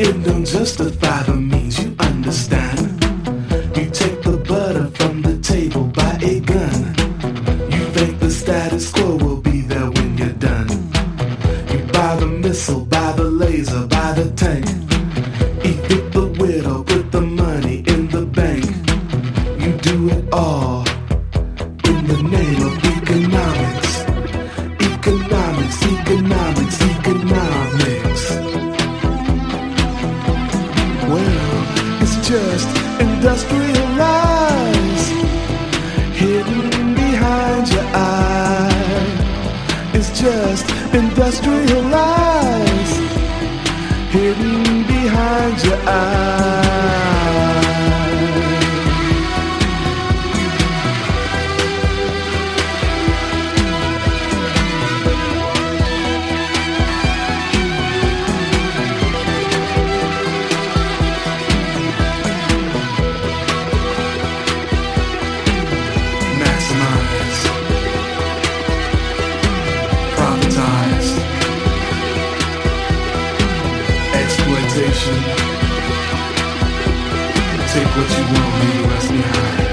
It don't justify the means, you understand. You take the butter from the table by a gun. You think the status quo will be there when you're done. You buy the missile, buy the laser, buy the tank. Evict the widow, put the money in the bank. You do it all in the name of economics. Economics, economics, economics. Well, it's just industrialize, hidden behind your eye. It's just industrialize, hidden behind your eye. Exploitation. Take what you want, leave the rest behind.